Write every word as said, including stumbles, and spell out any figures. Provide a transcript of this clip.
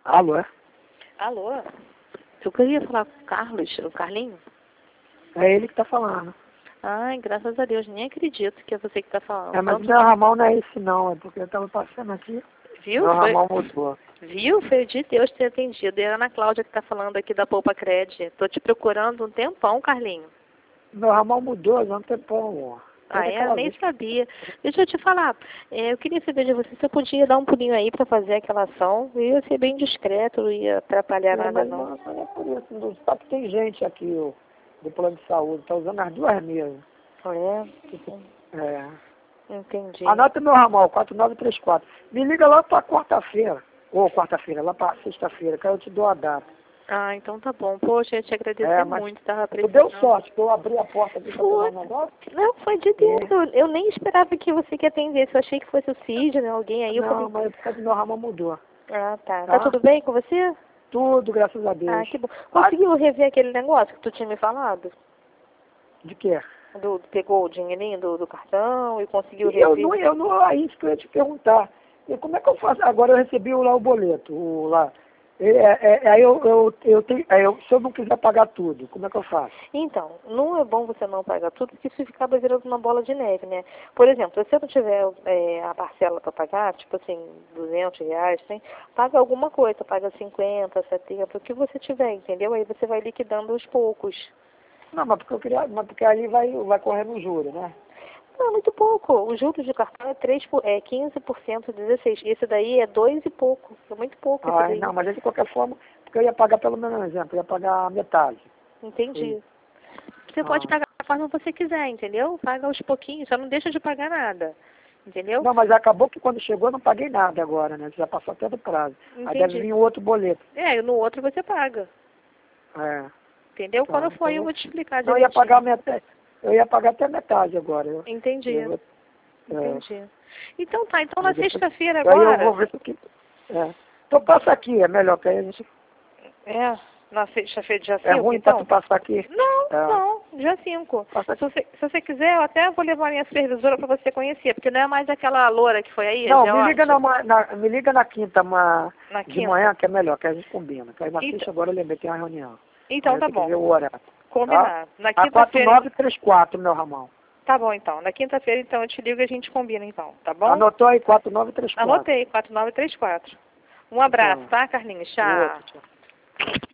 Alô, é? Alô? Eu queria falar com o Carlos, o Carlinho? É ele que tá falando. Ai, graças a Deus, nem acredito que é você que tá falando. É, mas Tanto o meu que- ramal não é esse não, é porque eu tava passando aqui, Viu? meu Foi... ramal mudou. Viu? Foi de Deus ter atendido. É a Ana Cláudia que tá falando aqui da Poupa Cred. Tô te procurando um tempão, Carlinho. Meu ramal mudou, não tem pão. Ah, é? Eu nem sabia. Deixa eu te falar. É, eu queria saber de você se eu podia dar um pulinho aí pra fazer aquela ação. Eu ia ser bem discreto, não ia atrapalhar nada, Mas não. não, não é por isso, não. Só que tem gente aqui, ó, do plano de saúde, tá usando as duas mesas. É? É. Entendi. Anota meu ramal, quatro nove três quatro. Me liga lá pra quarta-feira, ou quarta-feira, lá pra sexta-feira, que aí eu te dou a data. Ah, então tá bom. Poxa, eu ia te agradecer É, mas muito, tava tu deu precisando. sorte, que eu abri a porta aqui pra pegar Foi. o negócio. Não, foi de Deus. Eu, eu nem esperava que você que atendesse. Eu achei que fosse o Cid, né? Alguém aí. Eu Não, falei... mas é porque meu ramal mudou. Ah, tá. Tá Tá? tudo bem com você? Tudo, graças a Deus. Ah, que bom. Conseguiu rever aquele negócio que tu tinha me falado? De quê? Do, pegou o dinheirinho do, do cartão e conseguiu E eu rever? não, eu não, é isso que eu ia te perguntar. E como é que eu faço? Agora eu recebi lá o boleto, o, lá. É, é, é, aí eu, eu, eu tenho, aí eu, se eu não quiser pagar tudo, como é que eu faço? Então, não é bom você não pagar tudo, porque isso acaba virando uma bola de neve, né? Por exemplo, se você não tiver é, a parcela para pagar, tipo assim, duzentos reais, assim, paga alguma coisa, paga cinquenta, setenta, o que você tiver, entendeu? Aí você vai liquidando aos poucos. Não, mas porque eu queria, mas porque ali vai, vai correr no juro, né? Não, muito pouco. O juros de cartão é, três por, é quinze por cento, dezesseis por cento. Esse daí é dois e pouco. É muito pouco esse Ah, daí. não, mas de qualquer forma, porque eu ia pagar pelo menos, exemplo, eu ia pagar metade. Entendi. Você Ah. pode pagar da forma que você quiser, entendeu? Paga aos pouquinhos, só não deixa de pagar nada. Entendeu? Não, mas acabou que quando chegou eu não paguei nada agora, né? Já passou até do prazo. Entendi. Aí deve vir o outro boleto. É, no outro você paga. É. Entendeu? Tá, Quando for, então, eu vou te explicar não, eu ia direitinho. pagar metade. Eu ia pagar até metade agora. Eu, Entendi. eu vou, Entendi. é, Então tá, então na depois, sexta-feira aí eu agora. vou ver se... É. Então passa aqui, é melhor, que aí a gente... É, na sexta-feira, dia É cinco, ruim pra então? tu passar aqui? Não, É. não, dia cinco. Passa Se você, se você quiser, eu até vou levar a minha supervisora pra você conhecer, porque não é mais aquela loura que foi aí, a Não, me Georgia. liga na, ma- na, me liga na quinta, ma, Na de quinta. manhã, que é melhor, que a gente combina. Que aí na Então- sexta agora eu lembrei, tem uma reunião. Então Aí eu tá tenho que bom. ver o horário. Combinado. Na A quatro quinta-feira. nove três quatro, meu Ramão. Tá bom, então. Na quinta-feira, então, eu te ligo e a gente combina, então. Tá bom? Anotou aí, quatro nove três quatro. Anotei, quatro nove três quatro. Um abraço, Então, tá, Carlinhos? Tchau. outro, tchau.